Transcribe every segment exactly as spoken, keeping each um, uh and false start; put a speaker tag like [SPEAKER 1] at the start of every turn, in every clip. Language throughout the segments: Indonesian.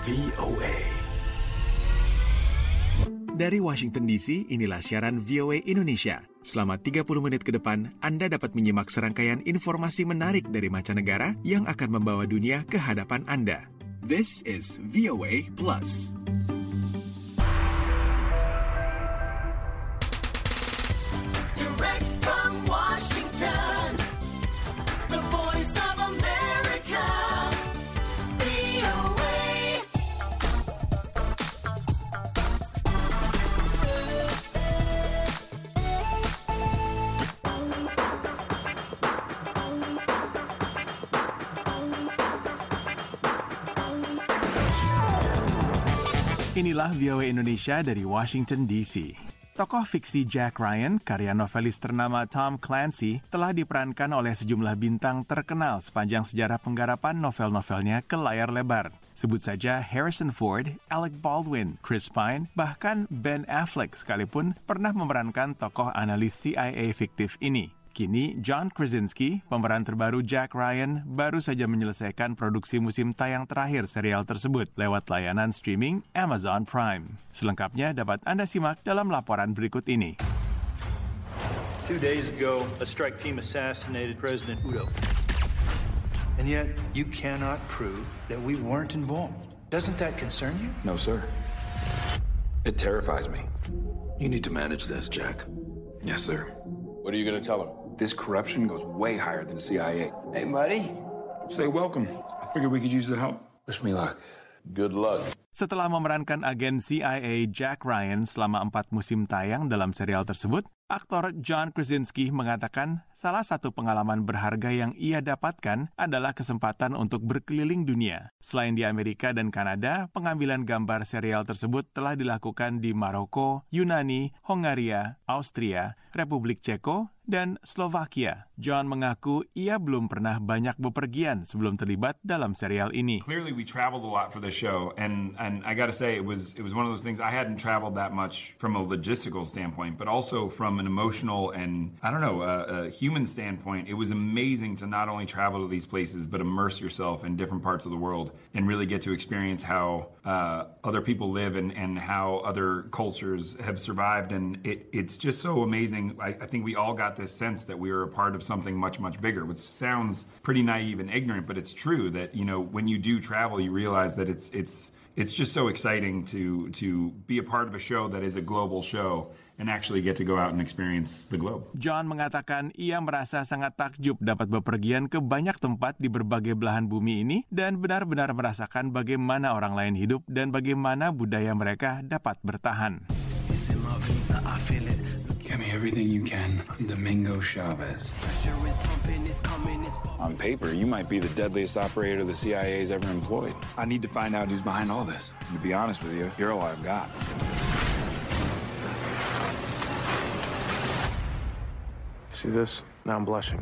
[SPEAKER 1] V O A.
[SPEAKER 2] Dari Washington D C, inilah siaran V O A Indonesia. Selama tiga puluh menit ke depan, Anda dapat menyimak serangkaian informasi menarik dari mancanegara yang akan membawa dunia ke hadapan Anda. This is V O A Plus.
[SPEAKER 3] Direct from Washington, the voice of America, V O A.
[SPEAKER 2] Inilah V O A Indonesia dari Washington D C. Tokoh fiksi Jack Ryan, karya novelis ternama Tom Clancy, telah diperankan oleh sejumlah bintang terkenal sepanjang sejarah penggarapan novel-novelnya ke layar lebar. Sebut saja Harrison Ford, Alec Baldwin, Chris Pine, bahkan Ben Affleck sekalipun pernah memerankan tokoh analis C I A fiktif ini. Kini, John Krasinski, pemeran terbaru Jack Ryan, baru saja menyelesaikan produksi musim tayang terakhir serial tersebut lewat layanan streaming Amazon Prime. Selengkapnya dapat Anda simak dalam laporan berikut ini.
[SPEAKER 4] Two days ago, a strike team assassinated President Udo. And yet, you cannot prove that we weren't involved. Doesn't that concern you?
[SPEAKER 5] No, sir. It terrifies me.
[SPEAKER 1] You need to manage this, Jack.
[SPEAKER 5] Yes, sir.
[SPEAKER 6] What are you going to tell him?
[SPEAKER 5] This corruption goes way higher than the C I A.
[SPEAKER 6] Hey, buddy.
[SPEAKER 5] Say welcome. I figured we could use the help.
[SPEAKER 6] Wish me luck. Good luck.
[SPEAKER 2] Setelah memerankan agen C I A Jack Ryan selama empat musim tayang dalam serial tersebut, aktor John Krasinski mengatakan salah satu pengalaman berharga yang ia dapatkan adalah kesempatan untuk berkeliling dunia. Selain di Amerika dan Kanada, pengambilan gambar serial tersebut telah dilakukan di Maroko, Yunani, Hongaria, Austria, Republik Ceko, dan Slovakia. John mengaku ia belum pernah banyak bepergian sebelum terlibat dalam serial ini.
[SPEAKER 7] Clearly we traveled a lot for this show, and and I got to say it was it was one of those things. I hadn't traveled that much from a logistical standpoint, but also from an emotional and I don't know a, a human standpoint. It was amazing to not only travel to these places but immerse yourself in different parts of the world and really get to experience how uh, other people live and and how other cultures have survived. And it it's just so amazing. I, I think we all got this sense that we were a part of something much, much bigger, which sounds pretty naive and ignorant, but it's true that, you know, when you do travel, you realize that it's it's it's just so exciting to to be a part of a show that is a global show and actually get to go out and experience the globe.
[SPEAKER 2] John mengatakan ia merasa sangat takjub dapat bepergian ke banyak tempat di berbagai belahan bumi ini dan benar-benar merasakan bagaimana orang lain hidup dan bagaimana budaya mereka dapat bertahan.
[SPEAKER 5] Give me everything you can. I'm Domingo Chavez. On paper, you might be the deadliest operator the C I A's ever employed. I need to find out who's behind all this. And to be honest with you, you're all I've got.
[SPEAKER 8] See this? Now I'm blushing.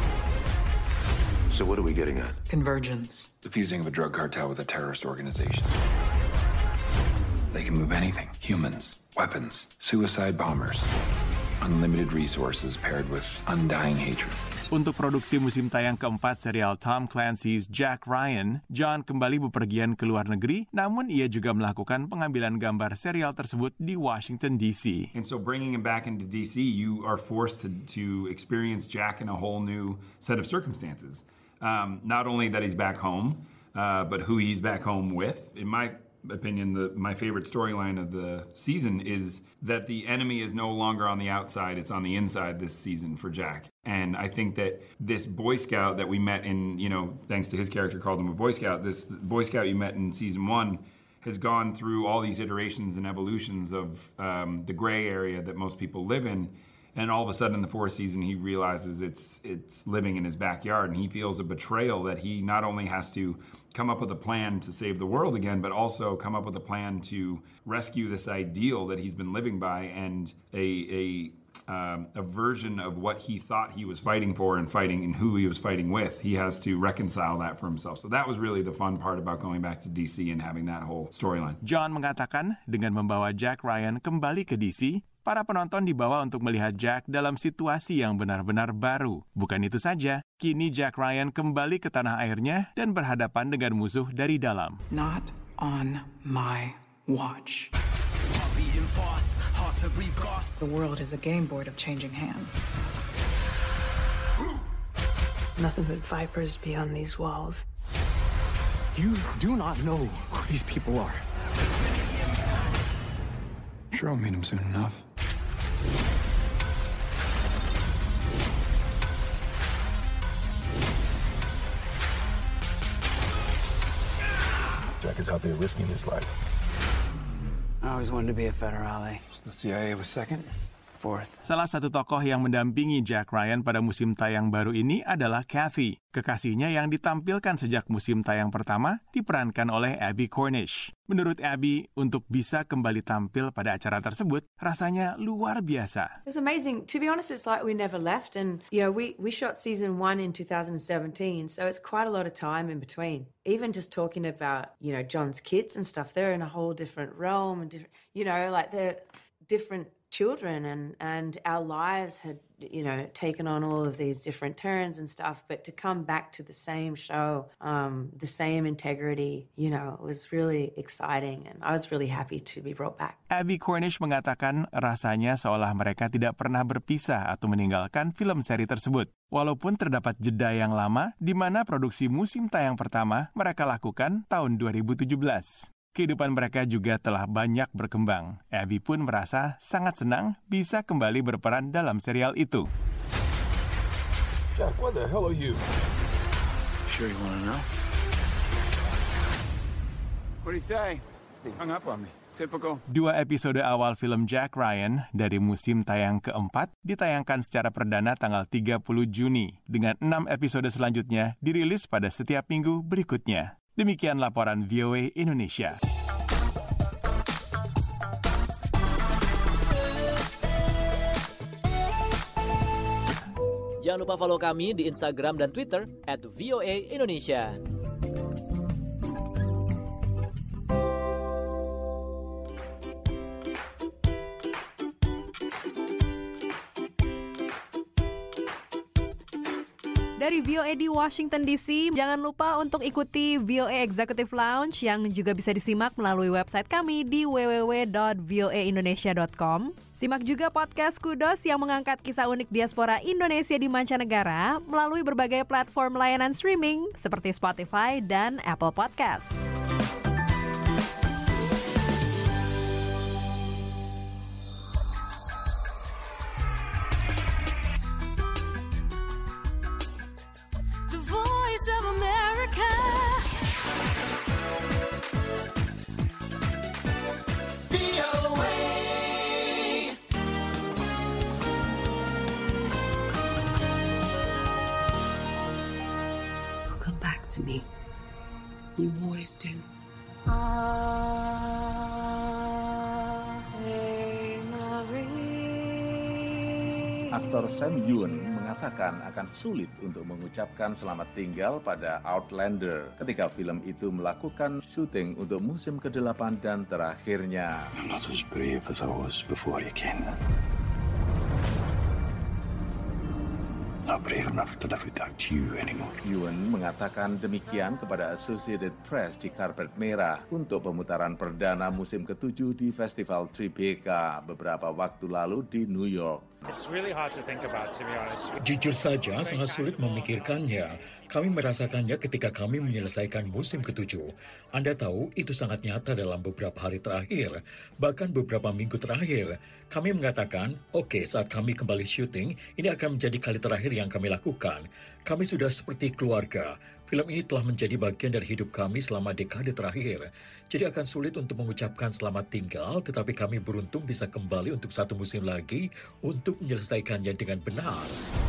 [SPEAKER 1] So what are we getting at?
[SPEAKER 9] Convergence.
[SPEAKER 5] The fusing of a drug cartel with a terrorist organization. They can move anything. Humans, weapons, suicide bombers. Unlimited resources paired with undying hatred.
[SPEAKER 2] Untuk produksi musim tayang keempat serial Tom Clancy's Jack Ryan, John kembali bepergian ke luar negeri, namun ia juga melakukan pengambilan gambar serial tersebut di Washington D C.
[SPEAKER 7] And so bringing him back into D C, you are forced to, to experience Jack in a whole new set of circumstances. Um, not only that he's back home, uh, but who he's back home with. In my opinion, the, my favorite storyline of the season is that the enemy is no longer on the outside, it's on the inside this season for Jack. And I think that this Boy Scout that we met in, you know, thanks to his character called him a Boy Scout, this Boy Scout you met in season one has gone through all these iterations and evolutions of um, the gray area that most people live in. And all of a sudden in the fourth season, he realizes it's it's living in his backyard, and he feels a betrayal that he not only has to come up with a plan to save the world again, but also come up with a plan to rescue this ideal that he's been living by and a a um, a version of what he thought he was fighting for and fighting and who he was fighting with. He has to reconcile that for himself. So that was really the fun part about going back to D C and having that whole storyline.
[SPEAKER 2] John mengatakan dengan membawa Jack Ryan kembali ke D C, para penonton dibawa untuk melihat Jack dalam situasi yang benar-benar baru. Bukan itu saja, kini Jack Ryan kembali ke tanah airnya dan berhadapan dengan musuh dari dalam.
[SPEAKER 9] Not on my watch. The world is a game board of changing hands. Nothing but vipers beyond these walls.
[SPEAKER 8] You do not know who these people are.
[SPEAKER 5] I'm sure I'll meet him soon enough.
[SPEAKER 1] Jack is out there risking his life.
[SPEAKER 10] I always wanted to be a federale.
[SPEAKER 5] The C I A was second.
[SPEAKER 10] Fourth.
[SPEAKER 2] Salah satu tokoh yang mendampingi Jack Ryan pada musim tayang baru ini adalah Kathy, kekasihnya yang ditampilkan sejak musim tayang pertama diperankan oleh Abby Cornish. Menurut Abby, untuk bisa kembali tampil pada acara tersebut rasanya luar biasa.
[SPEAKER 11] It's amazing. To be honest, it's like we never left, and you know, we we shot season one in two thousand seventeen, so it's quite a lot of time in between. Even just talking about, you know, John's kids and stuff, they're in a whole different realm and different, you know, like they're different children, and and our lives had, you know, taken on all of these different turns and stuff, but to come back to the same show, um, the same integrity, you know, it was really exciting, and I was really happy to be brought back.
[SPEAKER 2] Abby Cornish mengatakan rasanya seolah mereka tidak pernah berpisah atau meninggalkan film seri tersebut. Walaupun terdapat jeda yang lama di mana produksi musim tayang pertama mereka lakukan tahun dua ribu tujuh belas. Kehidupan mereka juga telah banyak berkembang. Abby pun merasa sangat senang bisa kembali berperan dalam serial itu.
[SPEAKER 1] Jack, what the hell are you?
[SPEAKER 10] Sure you want to know?
[SPEAKER 5] What'd he say? He hung up on me. Typical.
[SPEAKER 2] Dua episode awal film Jack Ryan dari musim tayang keempat ditayangkan secara perdana tanggal tiga puluh Juni, dengan enam episode selanjutnya dirilis pada setiap minggu berikutnya. Demikian laporan V O A Indonesia.
[SPEAKER 12] Jangan lupa follow kami di Instagram dan Twitter at V O A Indonesia.
[SPEAKER 13] Dari V O A di Washington D C, jangan lupa untuk ikuti V O A Executive Lounge yang juga bisa disimak melalui website kami di w w w dot v o a indonesia dot com. Simak juga podcast Kudos yang mengangkat kisah unik diaspora Indonesia di mancanegara melalui berbagai platform layanan streaming seperti Spotify dan Apple Podcasts.
[SPEAKER 9] To me. You always do.
[SPEAKER 14] Aktor Sam Yuen mengatakan akan sulit untuk mengucapkan selamat tinggal pada Outlander ketika film itu melakukan syuting untuk musim kedelapan dan terakhirnya.
[SPEAKER 1] I'm not as brave as I was before you came. Not brave enough to live without you anymore.
[SPEAKER 14] Yuen mengatakan demikian kepada Associated Press di karpet merah untuk pemutaran perdana musim ketujuh di Festival Tribeca beberapa waktu lalu di New York.
[SPEAKER 15] It's really hard to think about, to be honest.
[SPEAKER 16] Jujur saja, sangat sulit memikirkannya. Kami merasakannya ketika kami menyelesaikan musim ketujuh. Anda tahu, itu sangat nyata dalam beberapa hari terakhir, bahkan beberapa minggu terakhir. Kami mengatakan, oke, okay, saat kami kembali syuting, ini akan menjadi kali terakhir yang kami lakukan. Kami sudah seperti keluarga. Film ini telah menjadi bagian dari hidup kami selama dekade terakhir. Jadi akan sulit untuk mengucapkan selamat tinggal, tetapi kami beruntung bisa kembali untuk satu musim lagi untuk menyelesaikannya dengan benar.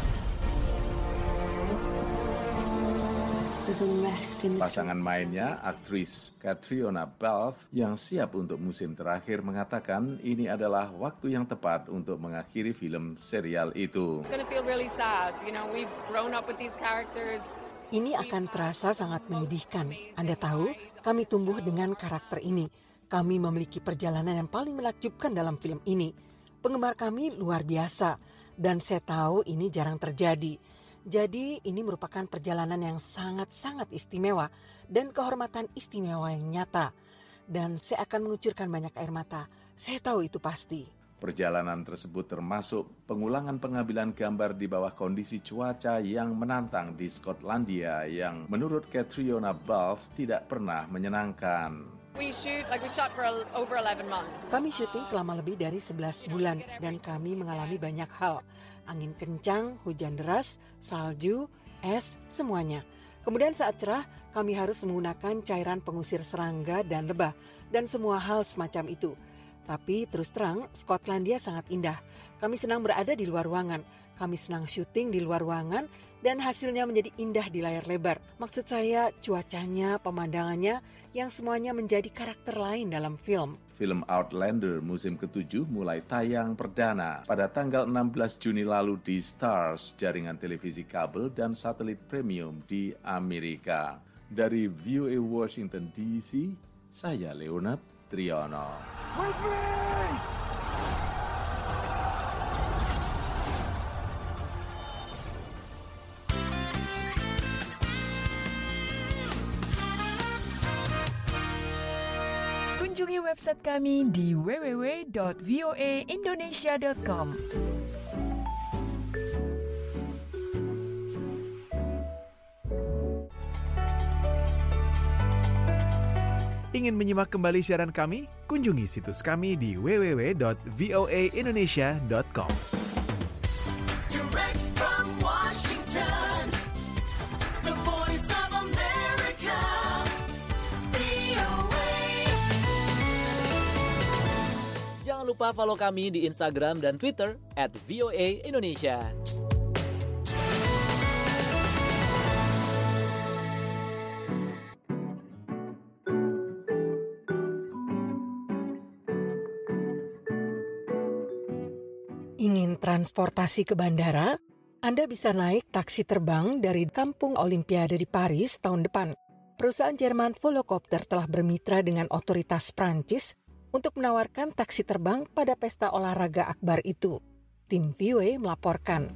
[SPEAKER 14] Pasangan mainnya, aktris Catriona Balfe, yang siap untuk musim terakhir, mengatakan ini adalah waktu yang tepat untuk mengakhiri film serial itu.
[SPEAKER 17] It's gonna feel really sad. You know, we've grown up with these characters.
[SPEAKER 18] Ini akan terasa sangat menyedihkan. Anda tahu, kami tumbuh dengan karakter ini. Kami memiliki perjalanan yang paling menakjubkan dalam film ini. Penggemar kami luar biasa, dan saya tahu ini jarang terjadi. Jadi ini merupakan perjalanan yang sangat-sangat istimewa dan kehormatan istimewa yang nyata. Dan saya akan mengucurkan banyak air mata. Saya tahu itu pasti.
[SPEAKER 14] Perjalanan tersebut termasuk pengulangan pengambilan gambar di bawah kondisi cuaca yang menantang di Skotlandia yang menurut Catriona Balfe tidak pernah menyenangkan.
[SPEAKER 17] We shoot like we shot for over eleven months.
[SPEAKER 18] Kami syuting selama lebih dari sebelas bulan dan kami mengalami banyak hal. Angin kencang, hujan deras, salju, es, semuanya. Kemudian saat cerah, kami harus menggunakan cairan pengusir serangga dan lebah dan semua hal semacam itu. Tapi terus terang, Skotlandia sangat indah. Kami senang berada di luar ruangan. Kami senang syuting di luar ruangan dan hasilnya menjadi indah di layar lebar. Maksud saya cuacanya, pemandangannya, yang semuanya menjadi karakter lain dalam film.
[SPEAKER 14] Film Outlander musim ketujuh mulai tayang perdana pada tanggal enam belas Juni lalu di Starz, jaringan televisi kabel dan satelit premium di Amerika. Dari V O A Washington D C, saya Leonard Triono.
[SPEAKER 3] With me!
[SPEAKER 19] Kunjungi website kami di w w w dot v o a indonesia dot com.
[SPEAKER 2] Ingin menyimak kembali siaran kami? Kunjungi situs kami di w w w dot v o a indonesia dot com.
[SPEAKER 3] Direct from Washington, the voice of America, V O A.
[SPEAKER 12] Jangan lupa follow kami di Instagram dan Twitter at V O A Indonesia.
[SPEAKER 18] Ingin transportasi ke bandara? Anda bisa naik taksi terbang dari Kampung Olimpiade di Paris tahun depan. Perusahaan Jerman Volocopter telah bermitra dengan otoritas Prancis untuk menawarkan taksi terbang pada pesta olahraga akbar itu. Tim V O A melaporkan.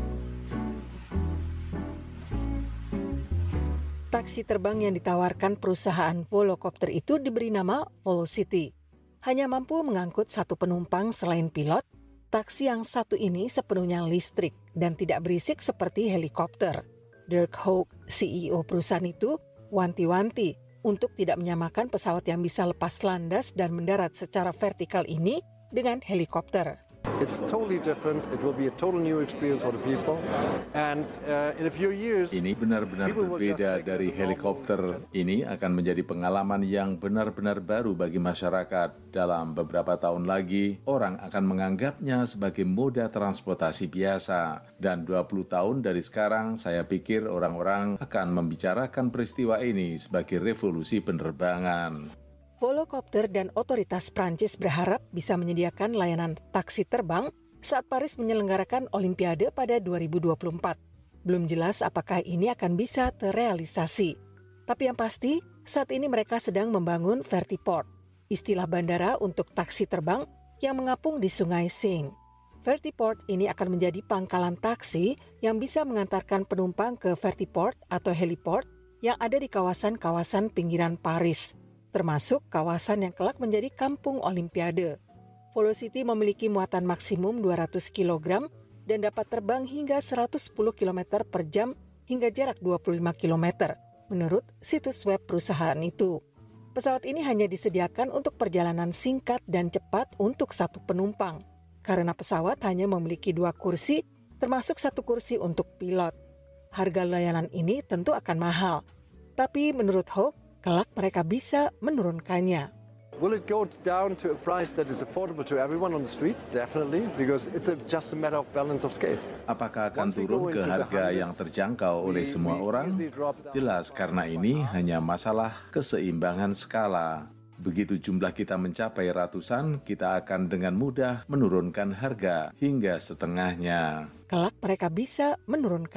[SPEAKER 18] Taksi terbang yang ditawarkan perusahaan Volocopter itu diberi nama Volocity. Hanya mampu mengangkut satu penumpang selain pilot. Taksi yang satu ini sepenuhnya listrik dan tidak berisik seperti helikopter. Dirk Hoek, C E O perusahaan itu, wanti-wanti untuk tidak menyamakan pesawat yang bisa lepas landas dan mendarat secara vertikal ini dengan helikopter.
[SPEAKER 20] It's totally different. It will be a total new experience for the people. And uh, in a few years,
[SPEAKER 14] ini benar-benar berbeda dari helikopter. Ini akan menjadi pengalaman yang benar-benar baru bagi masyarakat. Dalam beberapa tahun lagi, orang akan menganggapnya sebagai moda transportasi biasa. Dan dua puluh tahun dari sekarang, saya pikir orang-orang akan membicarakan peristiwa ini sebagai revolusi penerbangan.
[SPEAKER 18] Volocopter dan otoritas Prancis berharap bisa menyediakan layanan taksi terbang saat Paris menyelenggarakan Olimpiade pada dua ribu dua puluh empat. Belum jelas apakah ini akan bisa terrealisasi. Tapi yang pasti, saat ini mereka sedang membangun vertiport, istilah bandara untuk taksi terbang yang mengapung di Sungai Seine. Vertiport ini akan menjadi pangkalan taksi yang bisa mengantarkan penumpang ke vertiport atau heliport yang ada di kawasan-kawasan pinggiran Paris, termasuk kawasan yang kelak menjadi kampung Olimpiade. Volocity memiliki muatan maksimum dua ratus kilogram dan dapat terbang hingga seratus sepuluh kilometer per jam hingga jarak dua puluh lima kilometer, menurut situs web perusahaan itu. Pesawat ini hanya disediakan untuk perjalanan singkat dan cepat untuk satu penumpang, karena pesawat hanya memiliki dua kursi, termasuk satu kursi untuk pilot. Harga layanan ini tentu akan mahal, tapi menurut Hoek, kelak mereka bisa menurunkannya.
[SPEAKER 20] will it go down to a price that is affordable to everyone on the street? Definitely, because it's a, just a matter of balance of scale.
[SPEAKER 14] Apakah akan turun ke harga yang terjangkau oleh semua orang? Jelas, karena ini hanya masalah keseimbangan skala. Begitu jumlah kita mencapai ratusan, kita akan dengan mudah menurunkan harga hingga setengahnya.
[SPEAKER 18] Kelak mereka bisa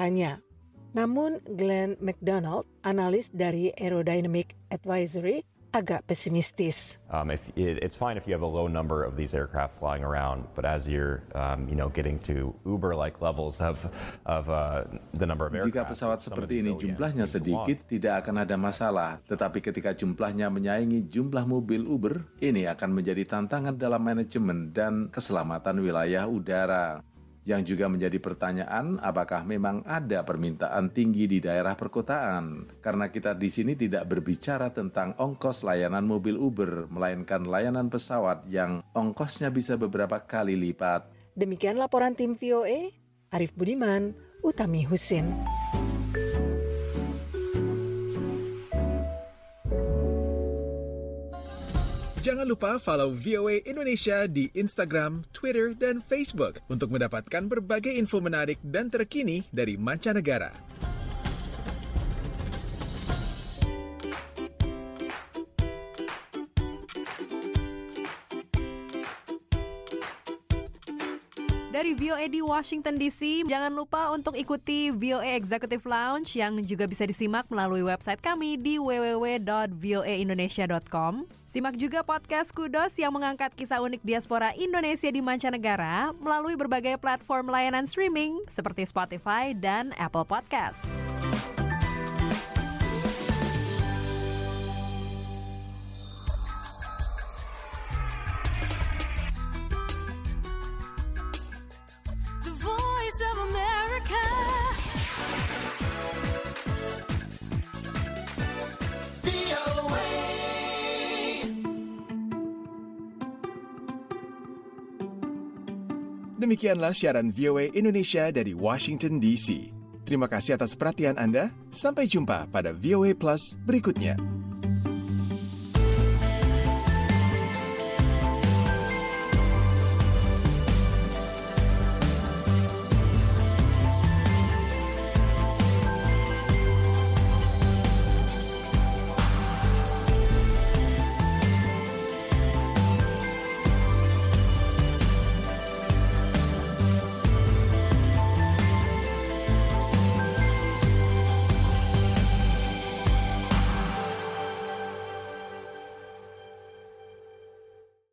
[SPEAKER 18] menurunkannya. Namun Glenn McDonald, analis dari Aerodynamic Advisory, agak pesimistis.
[SPEAKER 21] Um, if it, it's fine if you have a low number of these aircraft flying around, but as you're, um, you know, getting to Uber-like levels of of uh, the number of aircraft.
[SPEAKER 14] Jika pesawat seperti ini jumlahnya sedikit, tidak akan ada masalah. Tetapi ketika jumlahnya menyaingi jumlah mobil Uber, ini akan menjadi tantangan dalam manajemen dan keselamatan wilayah udara. Yang juga menjadi pertanyaan, apakah memang ada permintaan tinggi di daerah perkotaan? Karena kita di sini tidak berbicara tentang ongkos layanan mobil Uber, melainkan layanan pesawat yang ongkosnya bisa beberapa kali lipat.
[SPEAKER 18] Demikian laporan tim V O A, Arif Budiman, Utami Husin.
[SPEAKER 2] Jangan lupa follow V O A Indonesia di Instagram, Twitter, dan Facebook untuk mendapatkan berbagai info menarik dan terkini dari mancanegara.
[SPEAKER 13] Dari V O A di Washington D C, jangan lupa untuk ikuti V O A Executive Lounge yang juga bisa disimak melalui website kami di w w w dot v o a indonesia dot com. Simak juga podcast Kudos yang mengangkat kisah unik diaspora Indonesia di mancanegara melalui berbagai platform layanan streaming seperti Spotify dan Apple Podcasts.
[SPEAKER 2] Demikianlah siaran V O A Indonesia dari Washington D C. Terima kasih atas perhatian Anda. Sampai jumpa pada V O A Plus berikutnya.